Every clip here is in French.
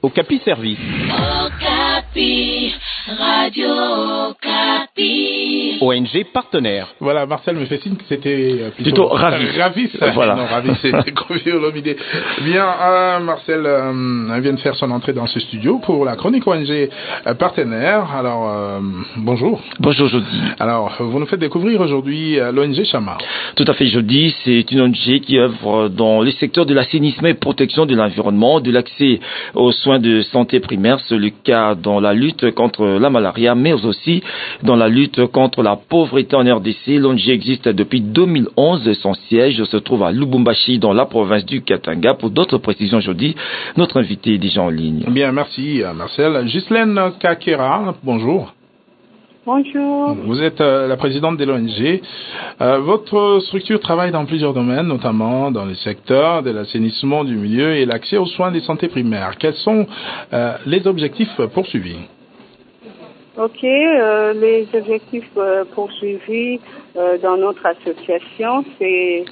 Okapi Service. Okapi, Radio Okapi. ONG partenaire. Voilà, Marcel me fait signe que c'était plutôt Ravis. Voilà. Non, Ravis, c'était Kofi-Olomide. Bien, Marcel vient de faire son entrée dans ce studio pour la chronique ONG partenaire. Alors, bonjour. Bonjour, Jody. Alors, vous nous faites découvrir aujourd'hui l'ONG Chama. Tout à fait, Jody. C'est une ONG qui œuvre dans les secteurs de l'assainissement et protection de l'environnement, de l'accès aux soins de santé primaire. C'est le cas dans la lutte contre la malaria, mais aussi dans la lutte contre la pauvreté en RDC. L'ONG existe depuis 2011. Son siège se trouve à Lubumbashi, dans la province du Katanga. Pour d'autres précisions, Jody, notre invité est déjà en ligne. Bien, merci, Marcel. Ghislaine Kakera, bonjour. Bonjour. Vous êtes la présidente de l'ONG. Votre structure travaille dans plusieurs domaines, notamment dans les secteurs de l'assainissement du milieu et l'accès aux soins de santé primaire. Quels sont les objectifs poursuivis? Ok, les objectifs poursuivis dans notre association, c'est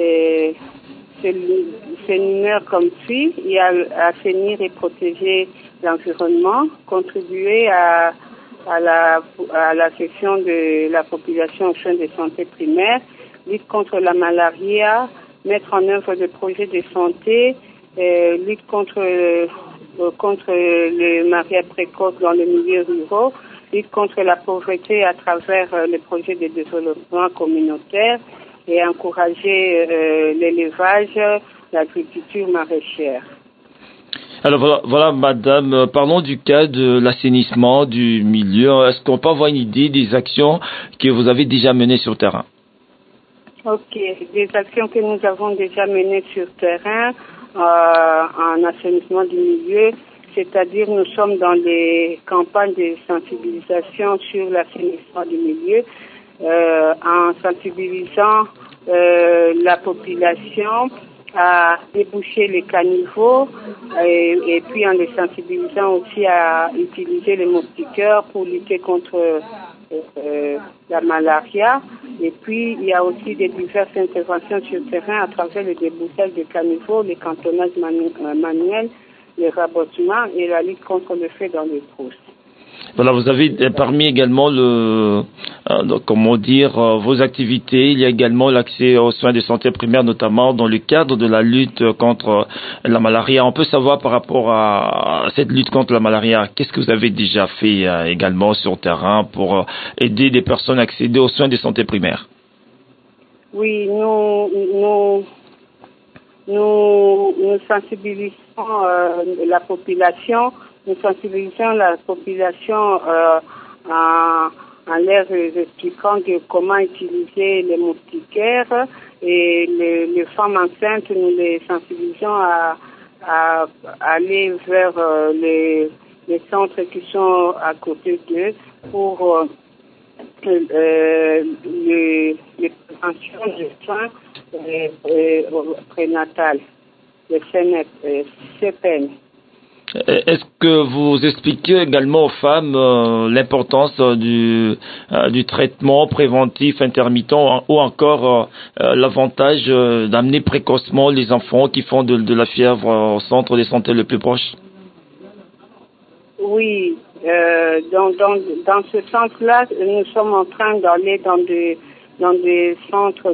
numéro comme suit. Il y a assainir et protéger l'environnement, contribuer à la section de la population aux soins de santé primaire, lutte contre la malaria, mettre en œuvre des projets de santé, lutte contre le mariage précoce dans les milieux ruraux, lutte contre la pauvreté à travers les projets de développement communautaire et encourager l'élevage, l'agriculture maraîchère. Alors voilà, madame, parlons du cas de l'assainissement du milieu. Est-ce qu'on peut avoir une idée des actions que vous avez déjà menées sur le terrain? Ok, des actions que nous avons déjà menées sur le terrain en assainissement du milieu, c'est-à-dire nous sommes dans les campagnes de sensibilisation sur l'assainissement du milieu, en sensibilisant la population à déboucher les caniveaux et puis en les sensibilisant aussi à utiliser les moustiquaires pour lutter contre la malaria. Et puis il y a aussi des diverses interventions sur le terrain à travers le débouchage des caniveaux, les cantonnages manuels, les rabotements et la lutte contre le feu dans les trousses. Voilà, vous avez parmi également vos activités. Il y a également l'accès aux soins de santé primaire, notamment dans le cadre de la lutte contre la malaria. On peut savoir par rapport à cette lutte contre la malaria, qu'est-ce que vous avez déjà fait également sur le terrain pour aider des personnes à accéder aux soins de santé primaire? Oui, nous sensibilisons la population. Nous sensibilisons la population en leur expliquant comment utiliser les moustiquaires et les femmes enceintes, nous les sensibilisons à aller vers les centres qui sont à côté d'eux pour les préventions de soins prénatales, les CPN. Est-ce que vous expliquez également aux femmes l'importance du traitement préventif intermittent ou encore l'avantage d'amener précocement les enfants qui font de la fièvre au centre de santé le plus proche? Oui, dans ce sens-là, nous sommes en train d'aller dans des centres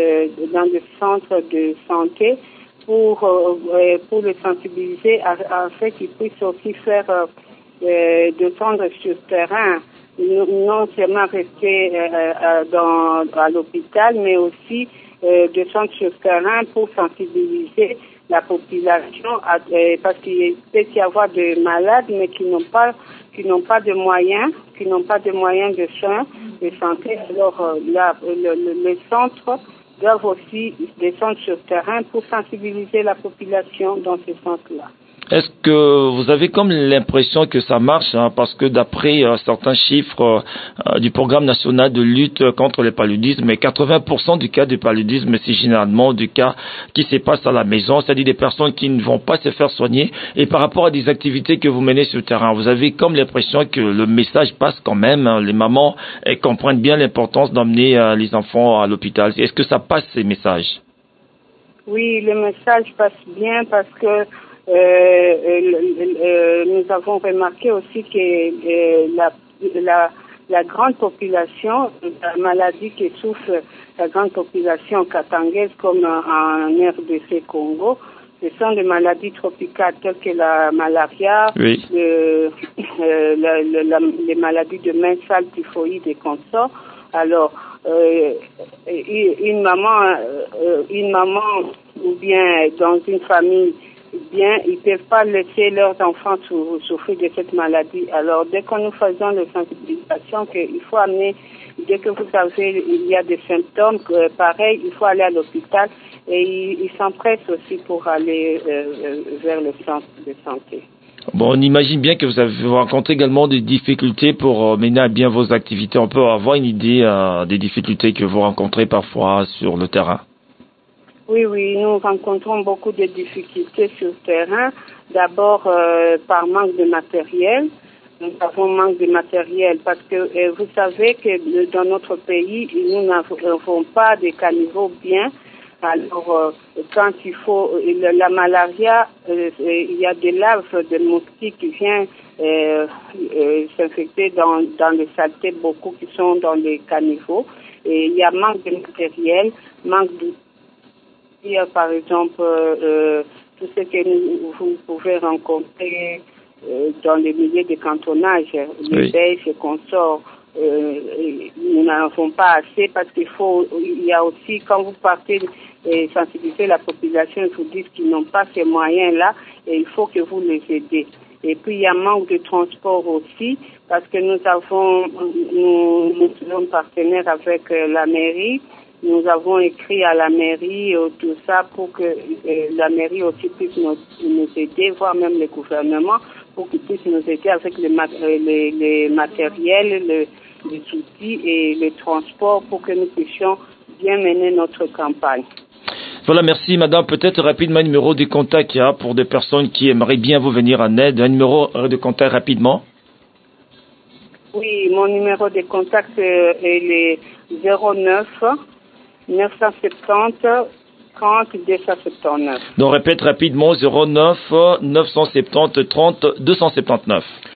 de santé pour les sensibiliser afin qu'ils puissent aussi faire descendre sur le terrain, non seulement rester à l'hôpital, mais aussi descendre sur le terrain pour sensibiliser la population parce qu'il peut y avoir des malades mais qui n'ont pas de moyens, de soins de santé. Alors là, les centres doivent aussi descendre sur le terrain pour sensibiliser la population dans ce sens-là. Est-ce que vous avez comme l'impression que ça marche, parce que d'après certains chiffres du programme national de lutte contre le paludisme, 80% du cas de paludisme, c'est généralement du cas qui se passe à la maison, c'est-à-dire des personnes qui ne vont pas se faire soigner. Et par rapport à des activités que vous menez sur le terrain, vous avez comme l'impression que le message passe quand même, les mamans comprennent bien l'importance d'emmener les enfants à l'hôpital. Est-ce que ça passe, ces messages? Oui, le message passe bien parce que nous avons remarqué aussi que la grande population, la maladie qui souffre la grande population katangaise comme en RDC Congo, ce sont des maladies tropicales telles que la malaria, oui. Les maladies de main sale, typhoïde et consorts. Alors, une maman ou bien dans une famille, bien, ils ne peuvent pas laisser leurs enfants souffrir de cette maladie. Alors, dès que nous faisons les sensibilisations qu'il faut amener, dès que vous savez, il y a des symptômes, pareil, il faut aller à l'hôpital et ils s'empressent aussi pour aller vers le centre de santé. Bon, on imagine bien que vous avez rencontré également des difficultés pour mener à bien vos activités. On peut avoir une idée des difficultés que vous rencontrez parfois sur le terrain. Oui, nous rencontrons beaucoup de difficultés sur le terrain. D'abord, par manque de matériel. Nous avons manque de matériel parce que vous savez que dans notre pays, nous n'avons pas de caniveaux bien. Alors, quand il faut la malaria, il y a des larves de moustiques qui viennent s'infecter dans les saletés, beaucoup qui sont dans les caniveaux. Et il y a manque de matériel, manque d'outils, par exemple, tout ce que vous pouvez rencontrer dans les milieux de cantonnage, les bêches et consorts. Nous n'en pas assez parce il y a aussi, quand vous partez sensibiliser la population, ils vous disent qu'ils n'ont pas ces moyens-là et il faut que vous les aidez. Et puis il y a manque de transport aussi parce que nous sommes partenaires avec la mairie. Nous avons écrit à la mairie tout ça pour que la mairie aussi puisse nous aider, voire même le gouvernement, pour qu'ils puissent nous aider avec les matériels, les outils et les transports pour que nous puissions bien mener notre campagne. Voilà, merci madame. Peut-être rapidement un numéro de contact pour des personnes qui aimeraient bien vous venir en aide. Un numéro de contact rapidement. Oui, mon numéro de contact est le 09 970 30 279. Donc répète rapidement 09 970 30 279.